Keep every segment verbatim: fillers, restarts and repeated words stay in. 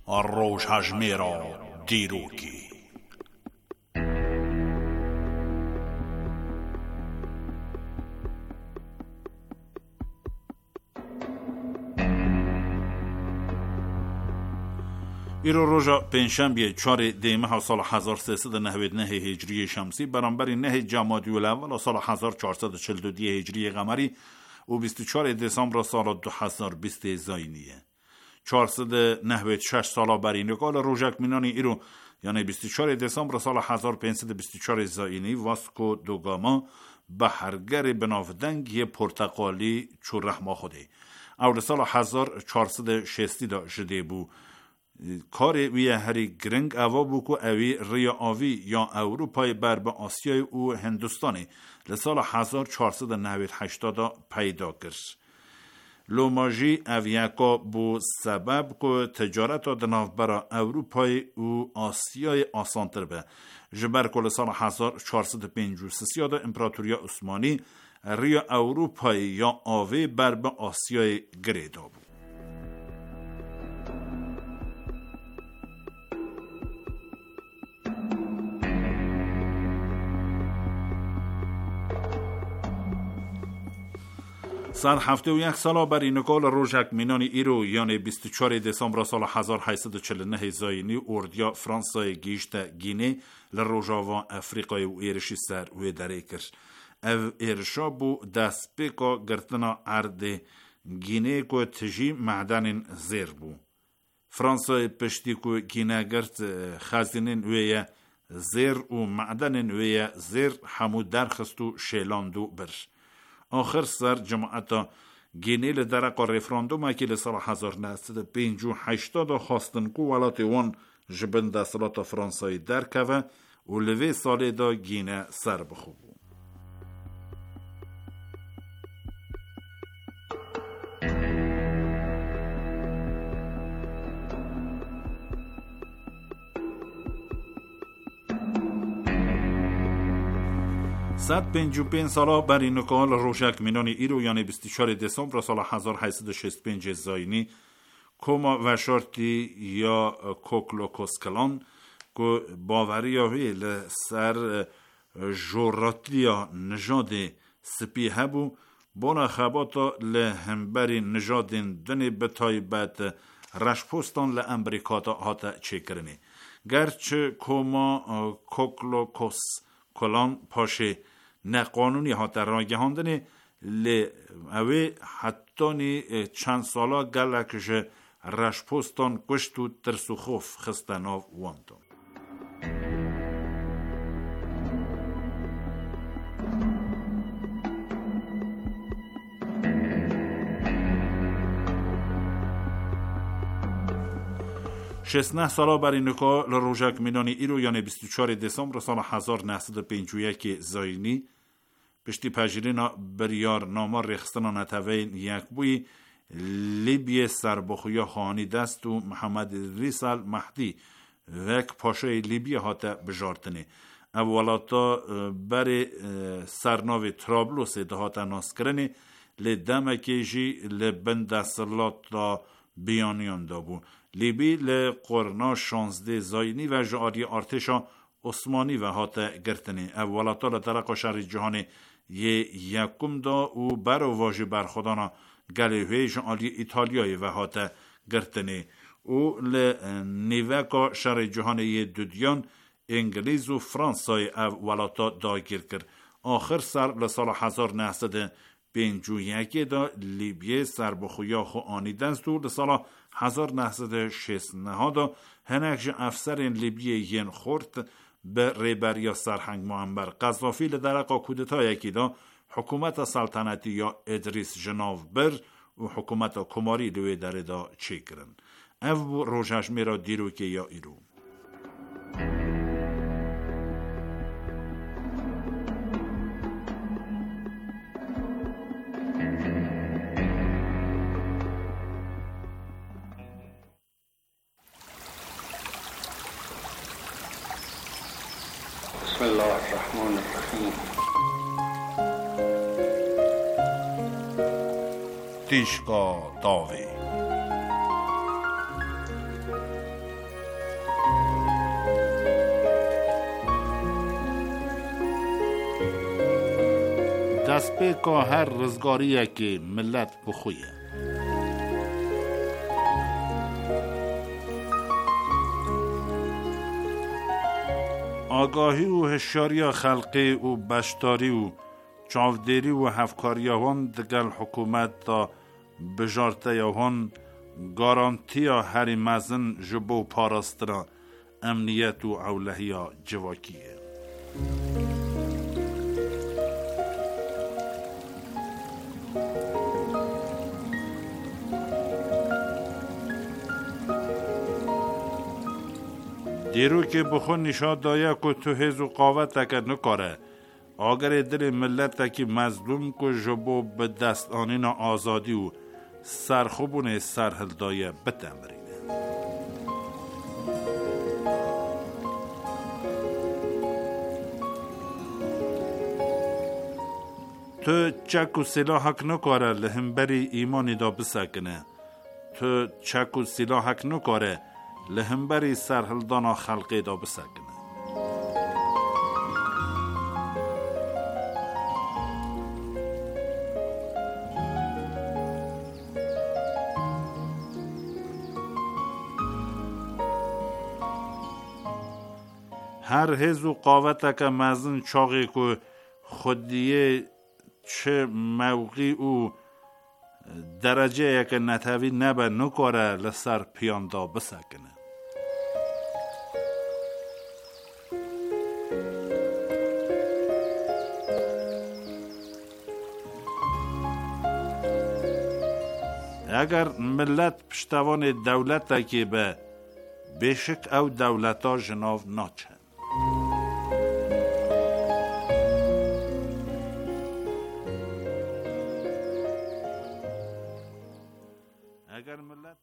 روژهژمێرە دیرۆکی. ایرو روژا پنجشنبه چهار دی ماه سال هزار و سیصد و نود و نه هجری شمسی برابر نه جمادی الاول سال هزار و چهارصد و چهل و دو هجری قمری و بیست و چهار دسامبر سال دو هزار و بیست زاینیه. چهارصد و نود و شش سال بر این کال روژک مینانی ایرو یعنی بیست و چهار دسامبر سال هزار و پانصد و بیست و چهار زاینی واسکو دوگاما بحرگر بناودنگ پرتقالی چو رحمه خوده. اول سال هزار و چهارصد و شصت دا شده بو کار وی هری گرنگ اوا بوکو اوی ریا آوی یا اروپای بر به آسیای و هندوستانی لسال هزار و چهارصد و نود و هشت پیدا کرد. لوماجی اویاکا بو سبب کو تجارت دناف برا اروپای و آسیای آسانتر به جبر کل سال هزار و چهارصد و پنجاه و سه دا امپراتوریا عثمانی ریا اروپای یا آوی بر به آسیای گریدا بود. سر هفته و یک سال بر این کال روژک مینانی ایرو یعنی بیست و چهار دسامبر سال هزار و هشتصد و چهل و نه زاینی اردیا فرانسای گیشت گینه لروژاوان افریقای و ایرشی سر و دره کرد. او ایرشا بو دست پیکا گرتنا عرد گینه کو تجی معدن زیر بو. فرانسای پشتی کو گینه گرت خزینن وی زیر و معدن وی زیر همو درخستو شیلاندو بر. آخر سر جماعتا گینه لدرق رفراندوم که لسال هزار و نهصد و پنجاه و هشت دا خواستن کو ولات وان جبن دستلات فرانسای درکوه و لوی سال دا گینه سر بخوبو. صد پنج و پنج سالا بر این کال روژک مینانی ایرو یعنی بیست و چهار دسامبر سال هزار و هشتصد و شصت و پنج زاینی کوما و شرطی یا کوکلوکوسکلان که باوری هایی لسر جوراتلیا نژاد سپی هبو بنا خباتا لهمبری نژاد دنی بتایبت رشپوستان لامریکاتا هاتا چه کرنی گرچه کوما کوکلوکوس کلان پاشه نه قانونی ها در راگهاندنه لی اوی حتی نی چند سالا گلکش رشپوستان کشتو ترسو خوف خستناو وانتون. شصت و نه سالا بر این کال روژک مینانی ایرو یعنی بیست و چهار دسامبر سال هزار و نهصد و پنجاه و یک زاینی پشتی پجیرینا بریار ناما رخستنا نتوین یک بوی لیبی سربخویا خانی دست و محمد ریسال مهدی وک پاشای لیبی هاته بجارتنه اولاتا بر سرناو ترابلوس دهاتا ناس کرنه لدمکی جی لبند دستلاتا بیانیان دابو لیبی لقرنا شانزده زاینی و جاری ارتشا عثمانی و هات گرتنی اولاتا لطرق شهر جهان یه یکم دا و برو واجی برخودانا گلیوه جعالی ایتالیای و هات گرتنی او لنیوکا شهر جهان یه دودیان انگلیز و فرانسای اولاتا دا گیر کرد. آخر سر لسال هزار و نهصد و پنجاه و یک دا لیبیه سربخویا خو آنی دست و لسال هزار و نهصد و شصت و نه دا هنگج افسرین لیبیه ین خورد به ریبریا سرهنگ معمر قذافی لدرقا کودتا یکی دا حکومت سلطنتی یا ادریس جناو بر و حکومت کماری دوی داره دا چی کرن. او روژهژمێرە دیروکی یا ایرو. بسم الله الرحمن الرحیم. تیشکا داوی دست به که هر رزگاریه که ملت بخویه. آگاهی و هشیاری خلقی و بشتاری و چاودیری و هفکاری هون دگل حکومت تا بجارته هون گارانتی هری مزن جبو پاراسترا امنیت و اولهی جواکیه. دیرو که بخون نشاد دایا که تو هز و قاوت تکر نکاره اگر دل ملت تکی مظلوم که جبو به دست آنین آزادی و سرخوبون سرحل دایه بتمرینه. تو چک و سلاح حق نکاره لهمبری ایمانی دا بسکنه. تو چک و سلاح حق نکاره لهمبری سرحل دانا خلقی دا بسکنه. هر حز و قاوت که مزن چاقی که خودیه چه موقعی و درجه یک نتوی نبه نکاره لسر پیاندا بسکنه. اگر ملت پشتوان دولت که به بشک او دولتا جناو ناچه. اگر ملت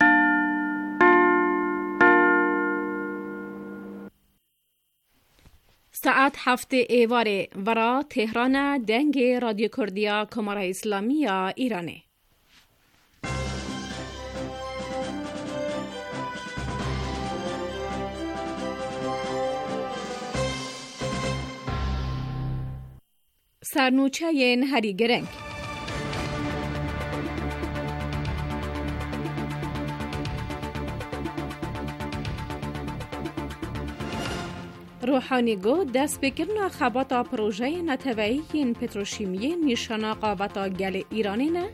ساعت هفته ایواره ورا تهران دنگ رادیو کردیا کمار اسلامی ایرانه. سرنوچه ین هری گرنگ روحانی گو دست بکرنا خباتا پروژه نتوایی این پتروشیمیه نیشانا قابطا گل ایرانی نه؟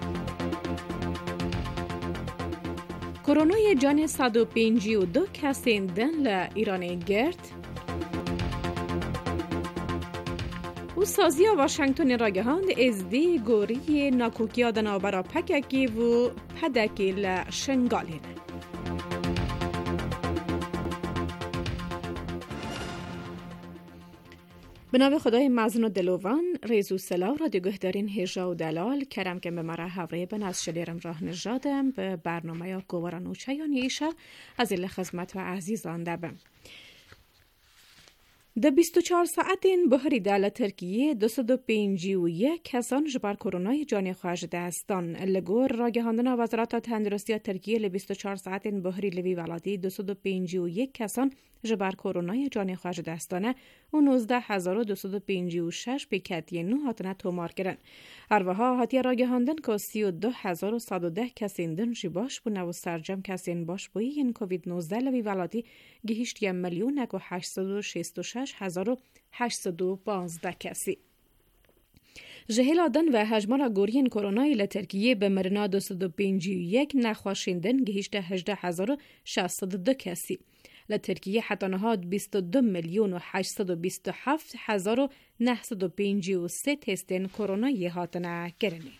کرونای جان صد و پنجی و دو کسین دن لایران گرد و سازی واشنگتن راگهاند ازدی گوری ناکوکیا دنابرا پککی و پدکی لشنگالین. به نام خدای مزن و دلوان ریزو سلاو را دیگه دارین هجا و دلال کرم که به مرا حوره بن از شلیرم راه نجادم به برنامه یا گوارا نوچه یا نیشه از ایل خدمت و عزیزان دبم. ده بیست و چهار ساعتین بحری دل ترکیه دوصد و پنجی و یک کسان جبر کرونای جانی خواهج دستان لگور را گهاندن وزارت تندرستی ترکیه ل بیست و چهار ساعتین بحری لوی ولادی دوصد و پنجی و یک کسان جبر کرونای جانی خواهج دستانه و نوزده هزار و دوصد و پنجی و شش پیکتی نو هاتنه تومار کرن. اروها هاتی را گهاندن که سی و دو هزار و صد و ده کسین دن جی باش بونه و سرجم کسین باش بوی این کووید نوزده لوی ولادی گهشت یم میلیون و هشتصد و شصت و شش هزار و هشتصد و پانزده کسی. جهل آدن و هجمار گورین کرونای لترکیه به مرنا دوصد و پنجی و یک نخواشیندن گهشت هجده هزار و شصت و دو کسی. لترکیه حتی نهاد بیست و دو میلیون و هشتصد و بیست و هفت هزار و نهصد و پنجی و سه تستین کرونای هاتنه کرنی.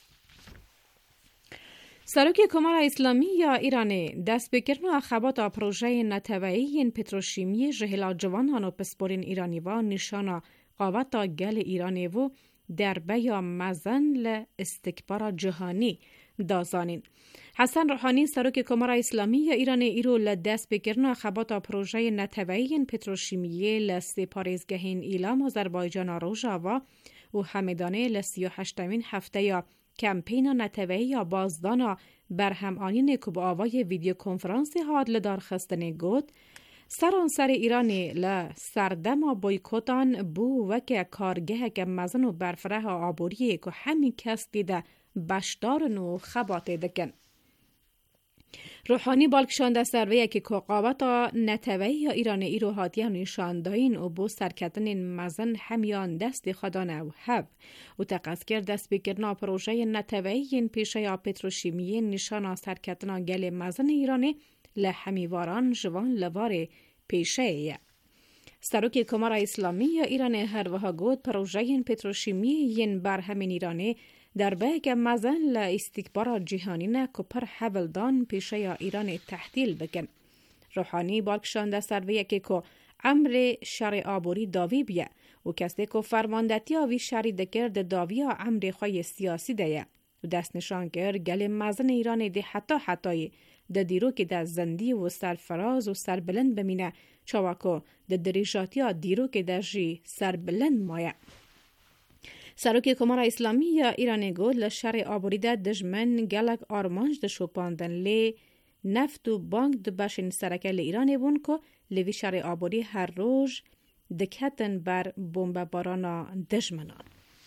سروک کمار اسلامی یا ایران دست بکرنا خبات پروژه نتوایی پتروشیمی جهلا جوانان و پسپورین ایرانی و نشانا قاوتا گل ایرانی و دربه یا مزن لاستکبار جهانی دازانین. حسن روحانی سروک کمار اسلامی یا ایران ایرو لدست بکرنا خبات پروژه نتوایی پتروشیمی لسپاریزگهین ایلام آذربایجان روژا و و همدانه لسی و هشتمین هفته یا کمپین نتوایی یا بازدانا برهم آنین که با آوای ویدیو کنفرانسی هاد لدار خستن گود سرانسر ایرانی ل سردم بویکوتان بو وک کارگه که مزن و برفره آبوری که همین کس دیده بشدارن و خبات دکن. روحانی بالکشانده سرویه که کقابتا نتوی یا ایران ایرو هاتیه نشانداین و بو سرکتن مزن همیان دست خدانه و هب و تقصیر دست بگرنا پروژه نتوی این پیشه یا پتروشیمیه نشانا سرکتنا گل مزن ایرانی لحمیواران جوان لوار پیشه ایه. سروک کمار اسلامی یا ایران هر وها گود پروژه پتروشیمی این بر همین ایرانی در بیگ مزن ل استکبار جهانی نه کپر حولدان پیشه یا ایران تحتیل بکن. روحانی بالکشانده سرویه که که امر شرع آبوری داوی بیه و کسی که فرماندتی آوی شرع دکرد داوی ها امر خواه سیاسی دیه و دست نشان کرد گل مزن ایران دی حتی حتی ده دیرو که ده زندی و سرفراز و سربلند بمینه چاوکو ده دریجاتی ها دیرو که ده جی سربلند مایه. سروکی کمار اسلامی یا ایران گود لشر آبوری ده دجمن گلک آرمانج ده شوپاندن لی نفت و بانک ده باشین سرکه لی ایران بون که لیوی شر آبوری هر روز دکتن بر بومب بارانا دجمنان.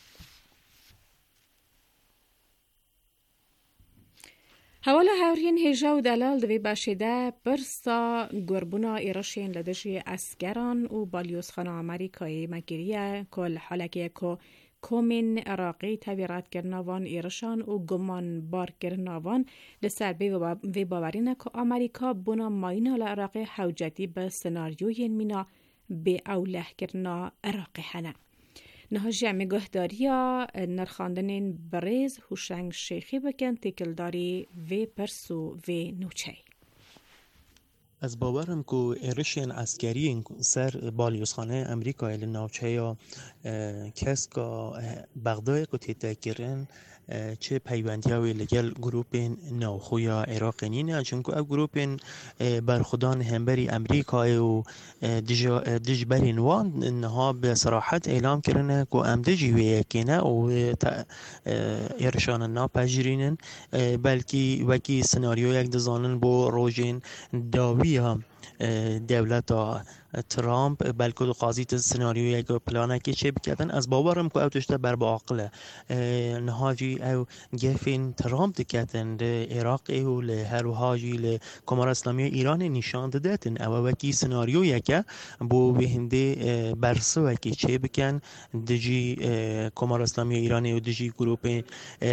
حوالا هورین هجا و دلال دوی باشیده برسا گربونا ایراشین لدشی اسگران و بالیوسخانه آمریکایی مگیریه کل حالکه که کومین عراقی تبیرات کرناوان ایرشان و گمان بار کرناوان لسر بی باورینه که آمریکا بنا ماینا لعراقی حوجتی به سناریوی مینا به اوله کرنا عراقی هنه. نه جمع گهداریا نرخاندنین بریز هوشنگ شیخی بکن تکلداری و پرسو و نوچه. از باورم که ایرشین عسکری سر بالیوسخانه امریکا ایل ناوچه یا کس که بغدای که تیتاکرن چه پیوندی هایی لگل گروپین نوخویا عراق نینه چونکه او گروپین برخودان همبری امریکای و دجبرین وان انها به صراحت اعلام کرنه که ام دجی ویکنه و ایرشان نا پجرینن بلکی وکی سناریو یک دزانن بو روژین داوی هم دولت ترامپ بلکه قاضیت سناریو یک پلانه که چه بکردن از باورم که او تشته بر با عقله نهاجی او گفین ترامپ دکتن عراق و لهر و هاجی لکمار اسلامی ایران نشان دادن او وکی سناریو یک بو بهنده برسو وکی چه بکن دجی کمار اسلامی ایران و دجی گروپ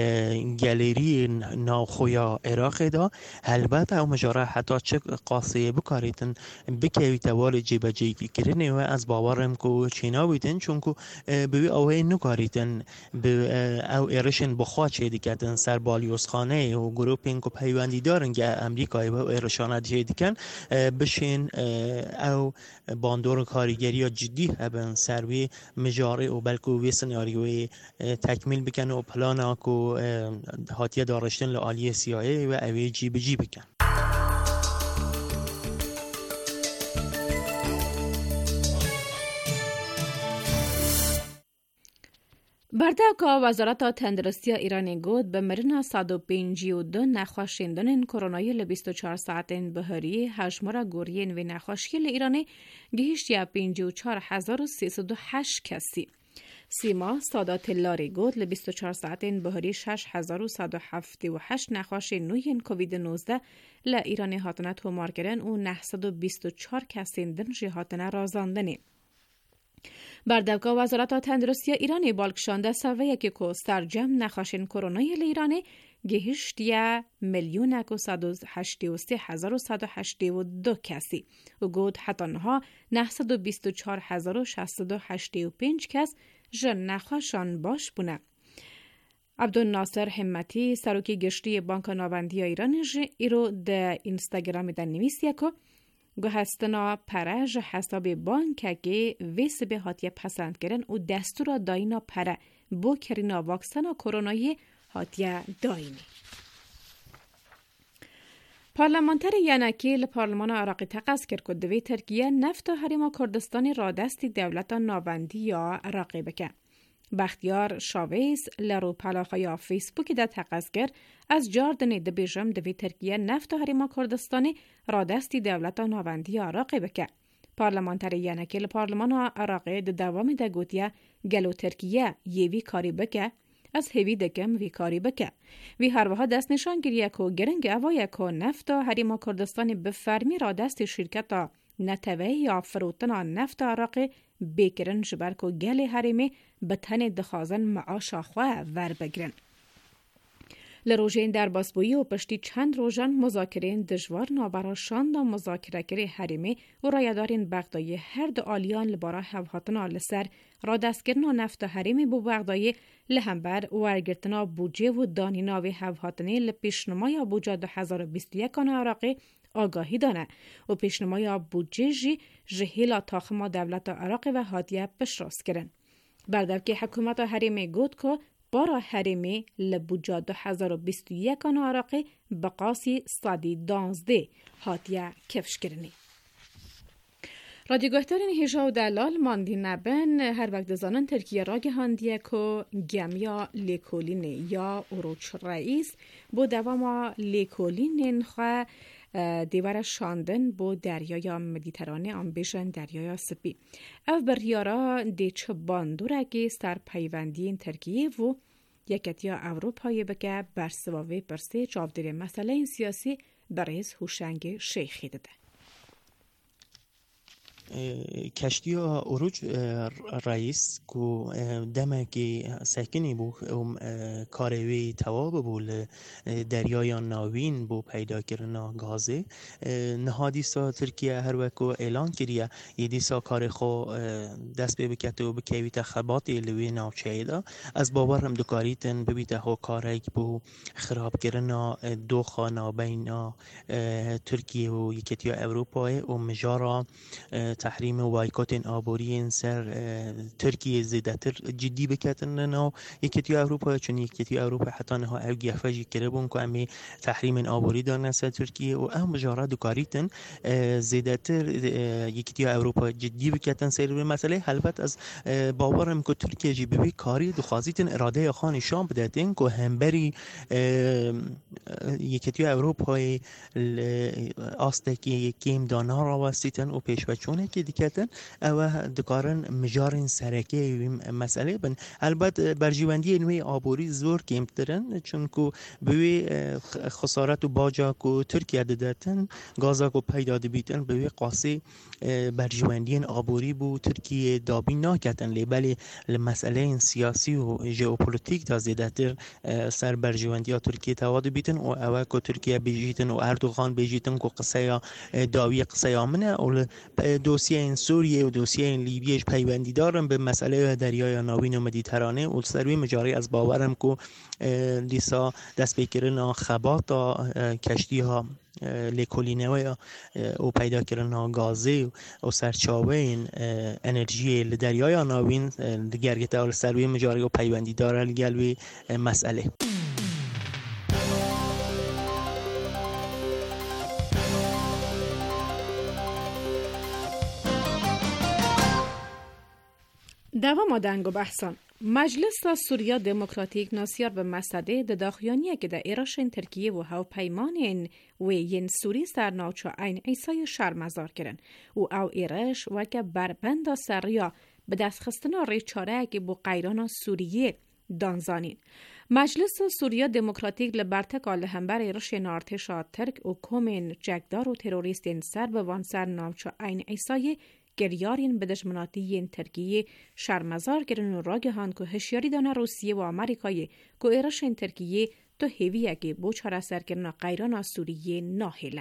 گالری ناخویا عراق دا البته او مجاره حتی چه قاصیه بکاریتن بکوی توال جیب جی کرنه و از باورم که چینا بیدن چون که به اوه نکاریتن به او ایرشن بخواه چه دیکتن سر بالیوسخانه و گروپین که پیوندی دارن که امریکای و ایرشان چه دیکن بشین او باندور کاریگری جدی هبن سروی مجاره و بلکه وی سناریوی تکمیل بکن و پلانا که هاتیه دارشتن لعالی سیایه و اوه جی به جی بکن. برده‌کا وزارت تندرستی ایران گفت به مرنا صد و پنجاه و دو نخوشیندن کرونایی ل بیست و چهار ساعتین بهاری هشمار گورین و نخوشی ل ایرانی گهشت یا پنجاه و چهار هزار و سیصد و هشت کسی. سیما سادات لاری گفت ل بیست و چهار ساعتین بهاری شش هزار و صد و هفتاد و هشت نخوشی نوین کووید نوزده ل ایرانی هاتنه تومار کردن و نهصد و بیست و چهار کسی دن جهاتنه رازاندنی. برده‌کا وزارت تندرستی ایرانی بالکشانده سویه که که سرجم نخوشین کرونای ایرانی گهشت یا میلیون و صد و هشتاد و سه هزار و صد و هشتاد و دو کسی و گفت حتانها نهصد و بیست و چهار هزار و شصت و هشتاد و پنج کس جن نخوشان باش بونه. عبدالناصر همتی سروکی گشتی بانک ناوندی ایران ایرو ده اینستاگرام ده نویسیه که گوهستنا پره حساب بانک که ویس به هاتیه پسند کردن و دستور داینا پره بو کرینا واکسن کرونایی هاتیه داینی. پارلمانتر ینکی لپارلمان عراقی تقص کرد که دوی ترکیه نفت و حریم کردستانی را دستی دولت ناوندی یا عراقی بکن. بختیار شاویز لرو پلاخای فیسبوک ده تقصگر از جاردن ده بیجم دوی ترکیه نفت و هریما کردستانی را دستی دولت ناوندی عراقی بکه. پارلمانتری ینکل پارلمان عراقی ده دوام ده گوتیه گلو ترکیه یوی کاری بکه از هیوی دکم وی کاری بکه. وی هر وها دست نشان گریه که گرنگ اوایه که نفت و هریما کردستانی به فرمی را دست شرکت نتوه یا فروتن نفت عراقی بکرن جبر که گل هریمی به تن دخازن معاش خواه ور بگرن. لروژین در باسبویی و پشتی چند روژان مذاکرین دجوار نابراشان دا مذاکره کری حریمی و رایدارین بغدایی هر دو آلیان لبارا هفهاتنا لسر را دستگرنا نفت حریمی بو بغدایی لهمبر ورگرتنا بوجه و دانیناوی هفهاتنی لپیشنمای بوجه دو هزار و بیست و یک عراقی آگاهی دانه و پیشنمای بوجه جی جهیلا تاخما دولت عراقی و هادیه پشراست کرن. بردر که حکومت حریمی گود که بارا حریمی لبوجا دو هزار و بیست و یک عراقی بقاسی صدی دانزده هاتیه کفش کرنی. رادیوگاهترین هیجا و دلال ماندی نبن هر وقت زانن ترکیه را گهاندیه که گمیا لیکولین یا اروچ رئیس با دوام لیکولین خواه دیوار شاندن با دریای مدیترانه آنبیشن دریای سپی. او بریارا دی چه باندورکی سر پیوندین ترکیه و یکتیا اروپایی بگه برسواوی برسه چاودیر مسئله این سیاسی بریز هوشنگ شیخی داده. کشتی اروج رئیس کو دمکی سکنی بو کاروی تواب بول دریای ناوین بو پیدا کردن گازه نهادی سا ترکیه هر وکو اعلان کریه یدی سا کار خو دست به بکته و بکوی تخبات لوی ناوچه دا از باور هم دکاریتن ببیته ها کارک بو خراب کردن دو خانه بین ترکیه و یکتیا اروپای و مجارا تحریم وایکوت آبوری سر ترکیه زیادتر جدی بکتن نه یکتی اروپا چون یکتی اروپا حتی نه اوگی فجی کربون که امی تحریم آبوری دارن سر ترکیه و ام مجارات دکاریتن زیادتر یکتی اروپا جدی بکتن سر به مسئله حلبت از باورم که ترکیه جی بی کاری دخوازیتن اراده خان شام بدهتن که همبری یکتی اروپای آستکی یکیم دانا را واسیتن و پیش بچونه که دیکتن او دکارن مجارن سرکی مسئله بن البته برجیوندی نوی آبوری زور کمترن چون که بوی خسارت و باجا که ترکیه دادتن گازا که پیدا بیتن بوی قاسی برجیوندی آبوری بو ترکیه دابی ناکتن لیبلی مسئله سیاسی و ژئوپلیتیک تا زیادتر سر برجیوندی ترکیه تواد بیتن و او که ترکیه بیجیتن و اردوغان بیجیتن که قصه داوی قصه آمنه و دوسیه این سوریه و دوسیه این لیبیش پیوندی دارم به مسئله دریای ناوین و مدیترانه و سروی مجاری از باورم که لیسا دست بکرن خبات کشتی ها لیکولینه و پیدا کردن گازه و سرچاوین انرژی دریای ناوین گرگته و سروی مجاری و پیوندی داره لگلوی مسئله. دوام دنگ و بحثان مجلس سوریا دموکراتیک ناسیار به مسئله دداخیانیه که در ایراشن ترکیه و هاو پیمانین و ین سوری سر ناوچا این ایسای شرمزار کرن و او ایرش و که بربند سریا به دست خستنا ریچاره که بو قیران سوریه دانزانین. مجلس سوریا دموکراتیک لبرتک آل همبر ایراشن ارتشا ترک و کومین جگدار و تروریستین سر به وان سر ناوچا این ایسای گریارین به دشمناتی ترکیه شرمزار گرن و راگهان که هشیاری دانه روسیه و آمریکای که ایراشن ترکیه تو هیویه که بو چاره سر گرن قیران سوریه ناهله.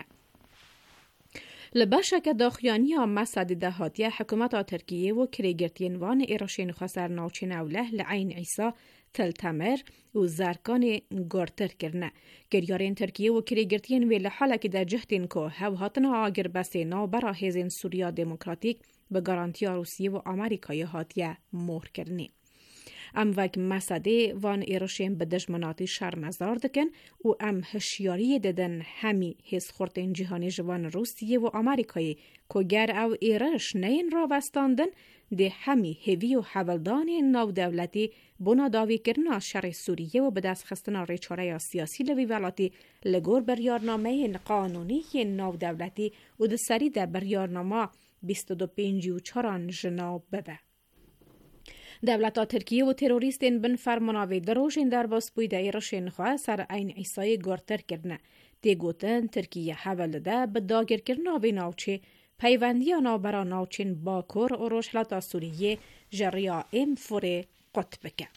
لباشک داخیانی ها مسد دهاتیه حکومت ترکیه و کریگرتین وان ایراشن خسر ناوچین اوله لعین عیسا تلتمر و زرکان گارتر کرنه. گریارین ترکیه و کریگرتین ویل حالا که در جهتین که هوهاتنا آگر بسه نا برا هزین سوریا دموکراتیک به گارانتیا روسیه و آمریکای هاتیه مهر کرنه. ام وک مسده وان ایراشین به دشمناتی شرمزار دکن و ام هشیاری ددن همی حس خورتین جهانی جوان روسیه و آمریکایی که گر او ایرش نین را وستاندن ده همی هیوی و حولدان ناو دولتی بنا داوی کرنا شر سوریه و به دست خستنا ریچاره سیاسی لوی ولاتی لگور بریارنامه قانونی ناو دولتی و ده سری ده بریارنامه بیست و دو پنج و چاران جناب ببه. دولتا ترکیه و تروریستین بن فرماناوی دروشین در باس بویده ایرشین خواه سر این عیسای گرتر کرنه. دی گوتن ترکیه حول ده به داگر کرناوی ناوچه پیوندی آنا برا ناوچین باکور و روشلتا سوریه جریا ام فوره قطب که.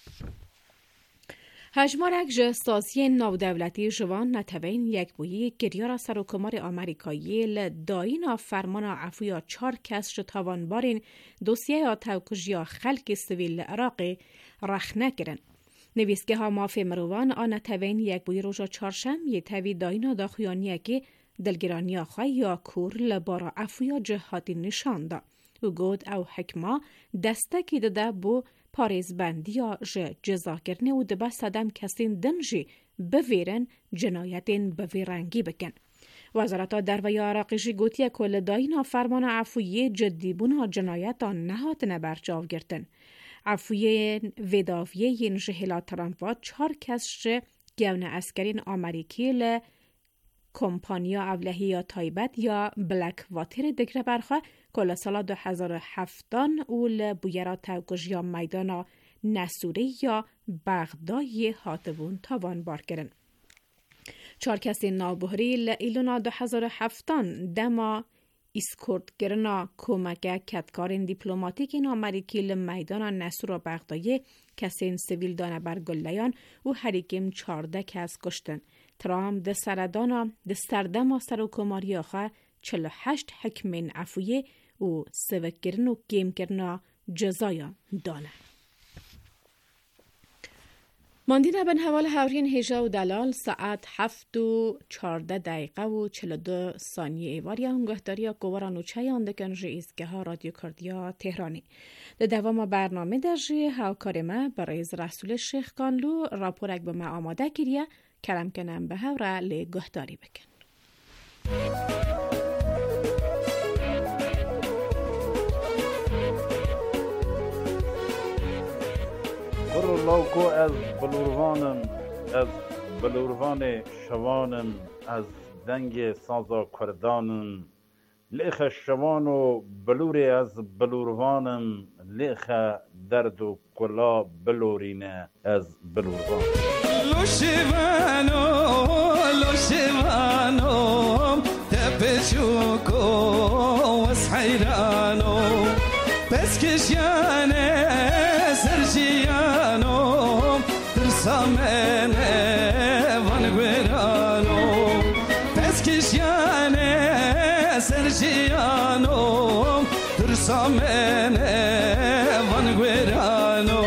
هجمارک جستازی ناو دولتی جوان نتوین یک بویی گریارا سروکمار آمریکایی لدائینا فرمانا عفویا چار کس شتاوان بارین دوسیه یا توکجیا خلق سویل عراقی رخ نکرن. نویسگه ها مافی مروان آن نتوین یک بویی روژا چارشم یه توی دائینا داخویانیه که دلگرانی خواه یا کور لبارا عفویا جهاتی نشان دا. و گود او حکما دستکی داده بو پاریز بندی یا جزا کرنه و دبا صدم کسین دنجی بویرن جنایتین بویرنگی بکن. وزارتا در وی عراقی جی گوتیه کل داینا فرمان عفویه جدی بونا جنایتان نهات نبر جاو گرتن. عفویه وداویه ین جهلا ترامپا چهار کس شه گون اسکرین آمریکی ل کمپانیا اولهی یا تایبت یا بلک واتر دکره برخواه کل سال دو هزار و هفتان اول بویرا توگج یا میدانا نسوری یا بغدای هاتبون تاوان بار کرن. چار کسی نابهری لیلونا دو هزار و هفتان دما اسکورت گرنا کمکه کتکارین دیپلوماتیک این آمریکی لمیدان نسور و بغدای کسین سویل دانه بر گلیان و هریکیم چارده کس کشتن. ترامپ ده سردانا ده سردما سروکماری آخه چلو هشت حکمین عفویه و سوک گرن و گیم گرنا جزایا دانه. ماندینا بن حوال هاورین هیجا و دلال ساعت هفت و چارده دقیقه و چلو دو ثانیه ایواریا هنگهداریا گوارا نوچه یاندکن جیزگه ها رادیو کردیا تهرانی. ده دوام برنامه در جی هاوکار ما برایز رسول شیخ کانلو راپورک به ما آماده کریه کلم کنم به هاورا لی گهداری بکن. الله کو از بلوروانم از بلوروان شوانم از دنگ سازا کردانم لیخ شوان و بلوری از بلوروانم لیخ درد و کلا بلورینه از بلوروان لو شوانو لو شوانو تبچوکو وس حیرانو بس کشیانه سرجیانو ترسامنه وانگویرانو پس کشیانه سرجیانو ترسامنه وانگویرانو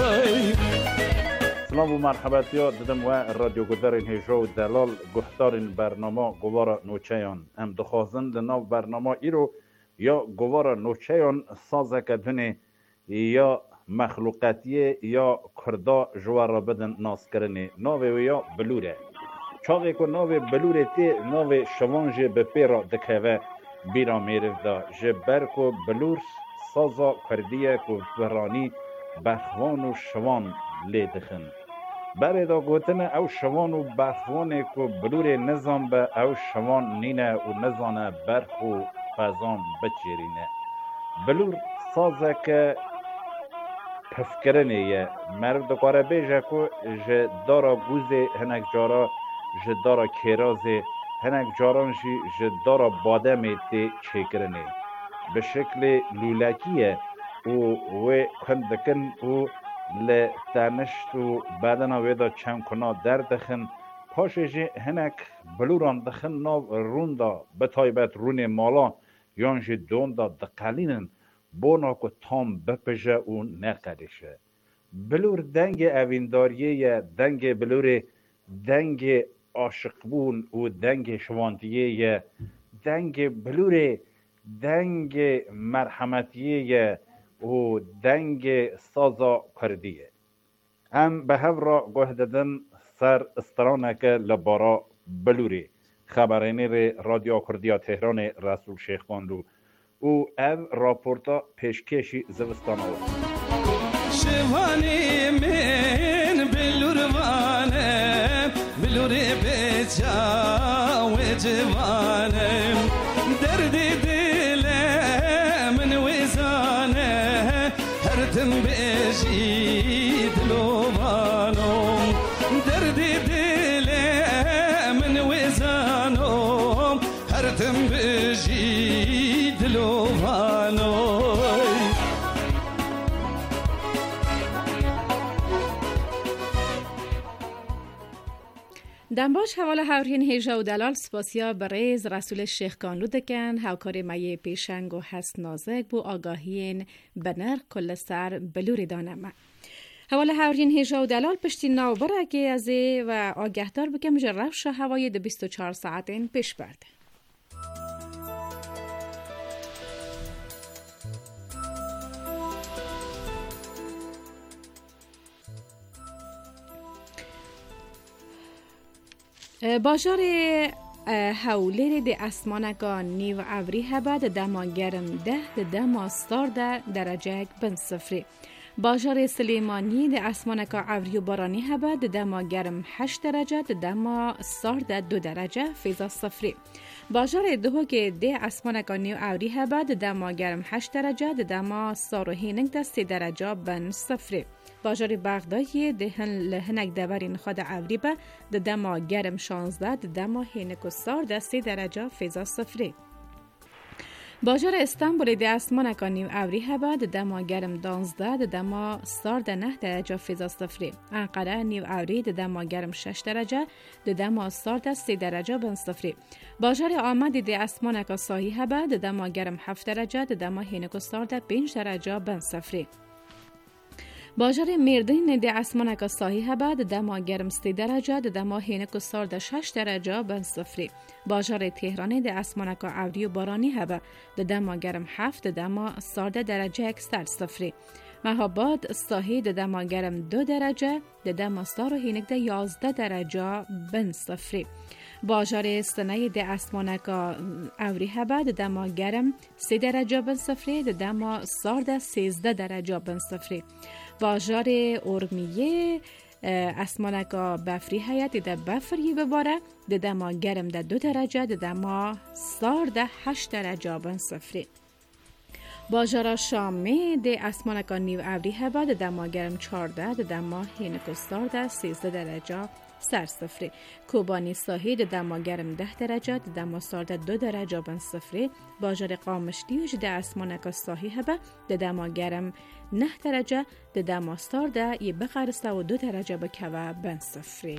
سلام و مرحبتیا ددم و رادیو گذارین هیجا و دلال گفتارین برنامه گوارا نوچهیان ام دخوازن دناو برنامه ایرو یا گوارا نوچهیان سازه کدونه یا مخلوقاتیه یا کردا جوار را بدن ناس کرنه ناوه و یا بلوره چاقه که ناوه بلوره تی ناوه شوانج به پیرا دکهوه بیرا میرف دا جبر که بلور سازا کردیه که برانی بخوان و شوان لی دخن بره دا گوتنه او شوان و بخوانه که بلور نظام به او شوان نینه و نزانه برخ و فضان بچیرینه بلور سازه که پفکرنه یه مرد دکاره بیجه که جه دارا گوزه هنک جارا جه دارا کیرازه هنک جاران جه دارا بادمه تی چکرنه به شکل لولکیه و و کندکن و لتنشت و بدنا ویدا چم کنا در دخن پاشه جه هنک بلوران دخن ناو روندا بتایبت رون مالا یان جه دوندا دقلینن بونا که تام بپجه و نقدشه بلور دنگ اوینداریه دنگ بلور دنگ عاشق بون و دنگ شواندیه دنگ بلور دنگ مرحمتیه و دنگ سازا کردیه ام به هفرا گوه دادن سر استرانه که لبارا بلوری خبرینه رادیو کردیا تهران رسول شیخ باندو او او راپورتا پیشکشی زوستان آورد. شوانی من بلوروانه بلوری بچا و جوانه دردی دل من وزانه هرتم بجی دلوانو دردی دل من وزانو هرتم بجی دلوانو. دنباش حوالا هورین هیجا و دلال سپاسیا بریز رسول شیخ کانلو دکن هاوکاری مایه پیشنگ و هست نازک بو آگاهین بنر کل سر بلوری دانمه. حوالا هورین هیجا و دلال پشتی ناو برگه ازی و آگهدار بکم جرفش هوای ده بیست و چهار ساعتین پیش برده. باجار حولیر دی اسمانکا نیو عوری هبه ده دما گرم ده ده دما ستارده درجه بن صفری. باجار سلیمانی دی اسمانکا عوری و بارانی هبه ده دما گرم هشت درجه ده دما ستارده دو درجه فیضا صفری. باجار دهوک دی اسمانکا نیو عوری هبه ده دما گرم هشت درجه ده دما ستار و هینگ ده سی درجه بن صفری. باجار بغدادی دهن لهنک دورین خود عوری به ده دما گرم شانزده ده دما هینک و سار ده سی درجه فیضا صفری. باجار استانبول ده اسمانکا نیو عوری هبه ده دما گرم دانزده ده دما سار ده نه درجه فیضا صفری. انقره نیو عوری ده دما گرم شش درجه ده دما سار ده سی درجه بن صفری. باجار آمدی ده اسمانکا ساهی هبه ده دما گرم هفت درجه ده دما هینک و سار ده پنج درجه بن صفری. باجار مردین ده اسمانکا ساهی هبه ده دما گرم سی درجه ده دما هینک و سار ده شش درجه بن صفری. باجار تهران ده اسمانکا عوری و بارانی هبه ده دما گرم هفت ده دما سار ده درجه اکستر صفری. مهاباد ساهی ده دما گرم دو درجه ده دما سار و هینک ده یازده درجه بن صفری. باجار سنه ده اسمانکا عوری هبه ده دما گرم سی درجه بن صفری ده دما سار ده سیزده درجه بن صفری. باجار ارمیه اسمانکا بفری هیت ده بفری بباره ده دما گرم ده دو درجه ده دما سار ده هشت درجه بن صفری. باجار شامی ده اسمانکا نیو عوری هبه ده دما گرم چارده ده دما هینک و سار ده سیزده درجه سر صفری. کوبانی ساحی ده دما گرم ده درجه ده دما سار ده دو درجه بن صفری. باجار قامشلیوش ده اسمانکا ساحی هبه ده دما گرم نه درجه ده دما سار ده یه بقرسته و دو درجه بکوه بن صفری.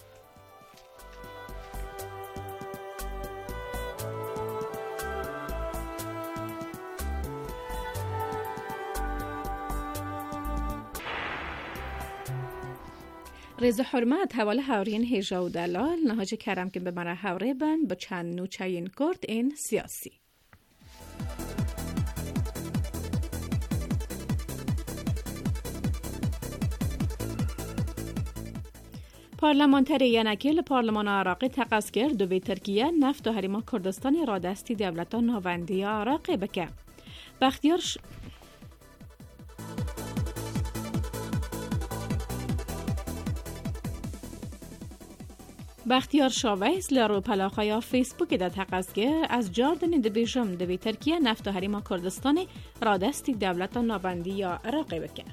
رضا حرمت حواله هورین هیجا و دلال نهاج کرم که به مرا هوره بن با چند نوچه این کرد این سیاسی. پارلمانتر ینکی لپارلمان عراقی تقاض کرد دوی ترکیه نفت و حریما کردستان را دستی دولتان ناوندی عراقی بکه. بختیار ش... بختیار شاویز لرو پلاخای فیسبوک ده تقاضگر از جاردن دبیجم دوی ترکیه نفت و حریما کردستان را دستی دولتان ناوندی عراقی بکه.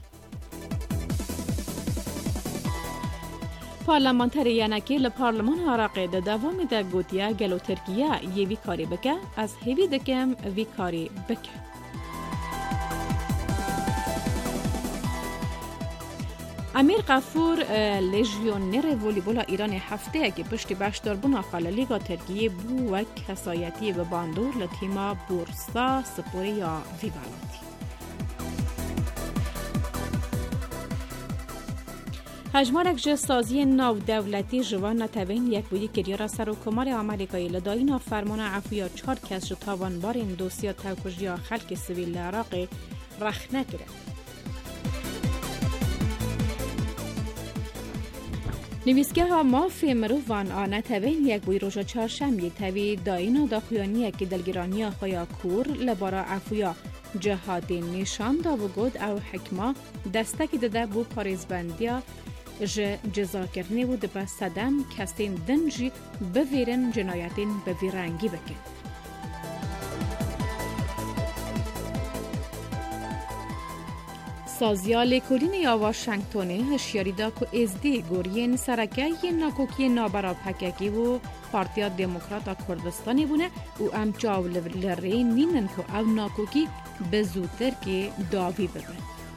پارلمانتر ینکی لپارلمان عراقی ده دوام ده گوتیه گلو ترکیه یه وی کاری بکه از هیوی دکم وی کاری بکه. امیر غفور لژیونر والیبال ایران هفته که پشتی باشدار بنا خاللیگا ترکیه بو و کسایتی به باندور لتیما بورسا سپوری یا ویوالاتی. هجمارک جسازی ناو دولتی جوان نتوین یک بودی که دیار سر و کمار آمریکایی لداینا فرمان عفویا چهار کس جو تاوانبار این دوسیا توکشی یا خلق سویل عراقی رخ نگیره. نویسگاه ماف مروان آنه تبین یک بوی روژا چهارشنبه تبی داینا داخویانی که دلگرانی خویا کور لبارا عفویا جهاد نشان دا و گود او حکما دستکی داده بو پاریزبندیا ج جزا کرنی و دبا صدم کسین دنجی بویرن جنایتین بویرنگی بکن. سازیا لیکولین یا واشنگتونه هشیاری دا که ازدی گورین سرکه یه ناکوکی نابرا پککی و پارتیا دموکراتا کردستانی بونه و ام چاو لره نینن که او ناکوکی بزودتر که داوی ببن.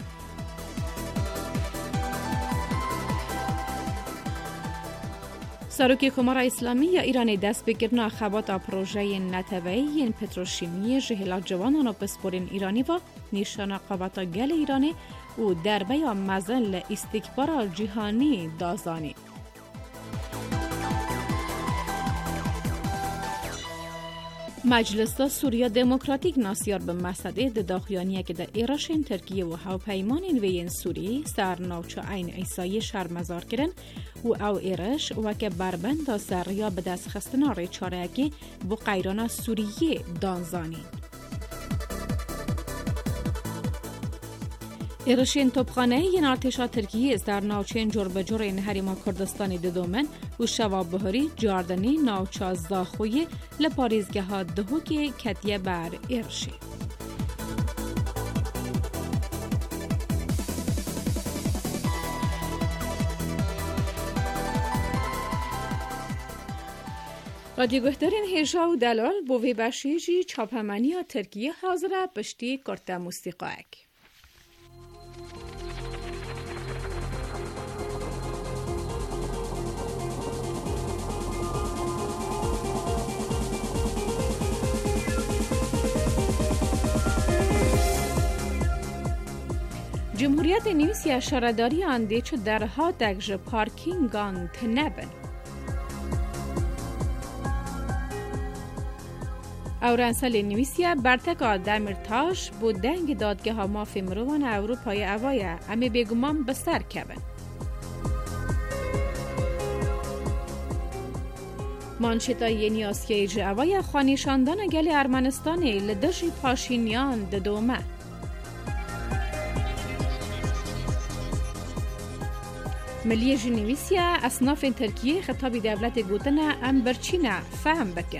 سروکی خمار اسلامی یا ایران دست بگیرنا خباتا پروژه نتوهی پتروشیمی جهلا جوانان و پسپورین ایرانی و نیشان قباتا گل ایرانی و دربه یا مزل استکبار جهانی دازانی. مجلس سوریا دموکراتیک ناسیار به مسئله داخیانیه که در ایراشین ترکیه و هاوپیمان وین سوری سر نوچو این ایسایی شرمزار کرن و او ایرش و که بربند سر یا به دست خستنا ریچاره که بو قیران سوریه دانزانی. ایرشین توپخانه ین ارتشا ترکیه است در ناوچین جور به جور این حریما کردستانی ددومن و شواب بهاری جاردنی ناوچا زاخوی لپاریزگه ها دهو که کتیه بر ایرشی. رادیو گهترین هیجا و دلال بوی بشیجی چاپمانی ترکیه حاضره پشتی کرتا موسیقاک. جمهوریت نیوسیا شارداری آنده چو درها دگج پارکینگان تنبن. اورانسال نیوسیا برتکا دمیرتاش بود دنگ دادگاه ها مافی مروان اروپای اوایه امی بگمان بسر کبن. مانشتای نیاسیای جوایه خوانیشاندان گل ارمنستانی لدشی پاشینیان ددومه. ملیه جنویسیا اصناف ترکیه خطابی دولت گوتنا ام برچینه فهم بکن.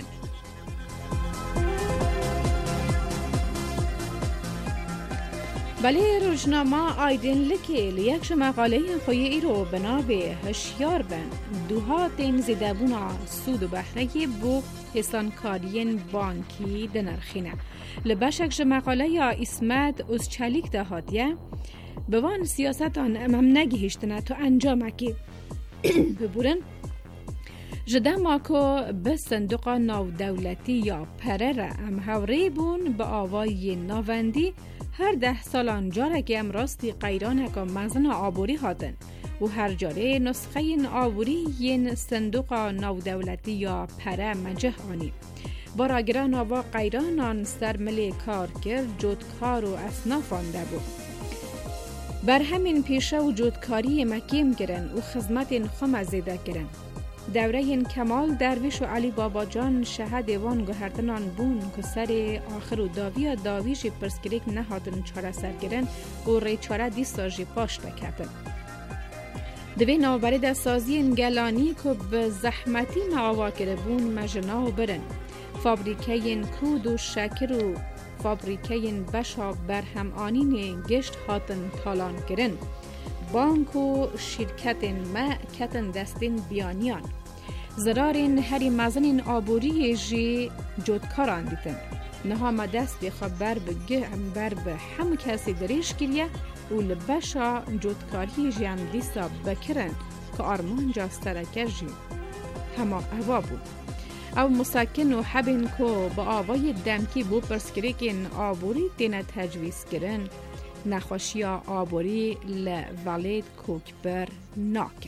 بله روزنامه آیدن لکی لیکش مقاله خوی ایرو بنابه هشیار بن دوها تیم زیدابونا سود و بحره بو حسانکارین بانکی دنرخینه لبشکش مقاله یا اسمت از چلیک دهاتیه بوان سیاستان امام نگیشتنه تو انجام اکی ببورن جدا ماکو به صندوق ناو دولتی یا پرر ام هوری بون به آوای ناوندی هر ده سالان جاره که ام راستی قیرانه که مزن آبوری هاتن و هر جاره نسخه این آبوری ین صندوق ناو دولتی یا پره مجه آنی باراگران و قیرانان سرملی کار کرد جودکار و اصناف آنده بود. بر همین پیشه و جودکاری مکیم گرن و خدمت خم زیده گرن. دوره این کمال درویش و علی بابا جان شه دیوان گهردنان بون که سر آخر و داوی داویشی پرسکریک نهادن چاره سر گرن و ری چاره دیستاجی پاشته کردن. دوی نوبری در سازی انگلانی که به زحمتی ناوا کرده بون مجنا و برن. فابریکه این کود و شکر و فابریکه این بشا برهم آنین گشت هاتن تالان گرن. بانک و شرکت ما کتن دستین بیانیان. زرارین هری مزنین آبوری جی جودکاران دیتن. نها ما دست خبر بگه بر به هم کسی دریش کریه و لبشا جودکاری جیان دیسا بکرن که آرمان جاسترکه جی هما اوا بود. او مساکن و حبین که با آوای دمکی بو پرسکریکین آبوری دینه تجویز کرن نخوشی آبوری لولید کوکبر ناکن.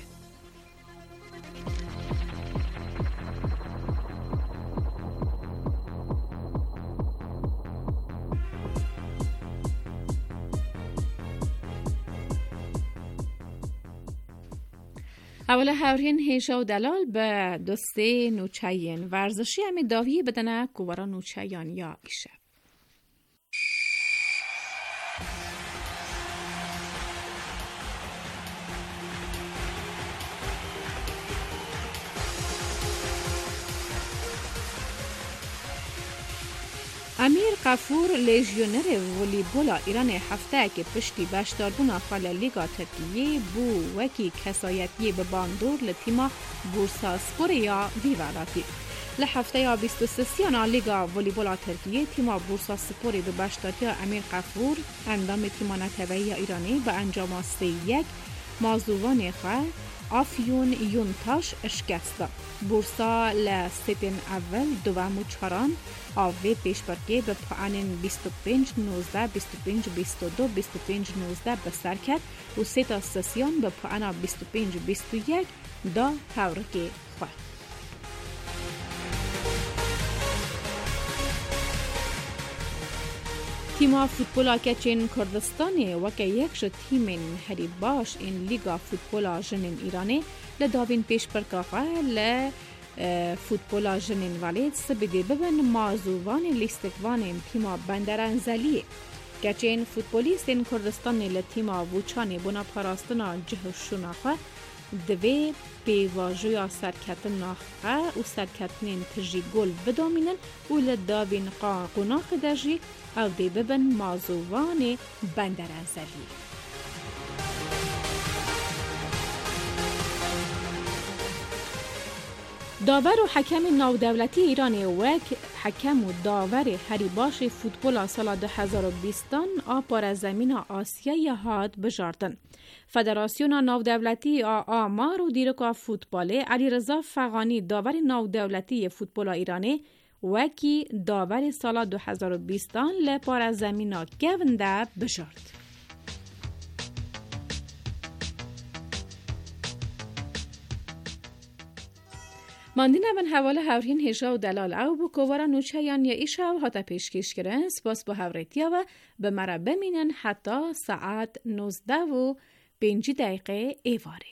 اول هاورین هیشا و دلال به دوسته نوچاین ورزشی همی داوی بدنه کوبارا نوچایان یا ایشه. امیر قفور لیژیونر والیبال ایران هفته که پشتی بشداربونا خال لیگا ترکیه بو وکی کسایتی به باندور لتیما بورسا سپوریا ویوالاتی. لهفته یا بیست و سه لیگا والیبال ترکیه تیما بورسا سپوری به بشداری امیر قفور اندام تیما نتوی ایرانی به انجام سه یک مازوان خواه آفیون یونتاش اشکسته. بورسا لستین اول دوام و چهاران آوی پیش برگه به پایان بیست و پنج نوزده بیست و پنج بیست و دو بیست و پنج نوزده به سر کرد و سه تا سسیان به پایان بیست و پنج بیست و یک دا تورک خواه. تیما فوتبولا کچین کردستانی وکه یک شد تیم هری باش این لیگا فوتبولا جنین ایرانی لداوین پیش پرکاخه ل فوتبولا جنین والید سبیدی ببن مازوان لیستکوان تیما بندرانزلی کچین فوتبولیستین کردستانی لتیما وچانی بنا پاراستنا جهشونا خواه دوی پیواجویا سرکتن ناخه و سرکتنین تجی گل بدامینن و لداوین قناخ دجی او دی ببن مازوان بندرانزلی. داور و حکم ناودولتی ایرانی وک حکم و داور هری باش فوتبال سال دو هزار و بیست آپار زمین آسیای هاد بجاردن. فدراسیون ناودولتی آمار و دیرکا فوتبال علیرضا فغانی داور ناودولتی فوتبال ایرانی وکی داور سال دو هزار و بیست لپار زمین گونده بجارد. ماندین من حواله هورین هیجا و دلال او بو کوارا نوچایان یا ایشا و حتا پیشکش کرن سپاس با هوریتیا و به مرا بمینن حتی ساعت نوزده و پنج دقیقه ایواره.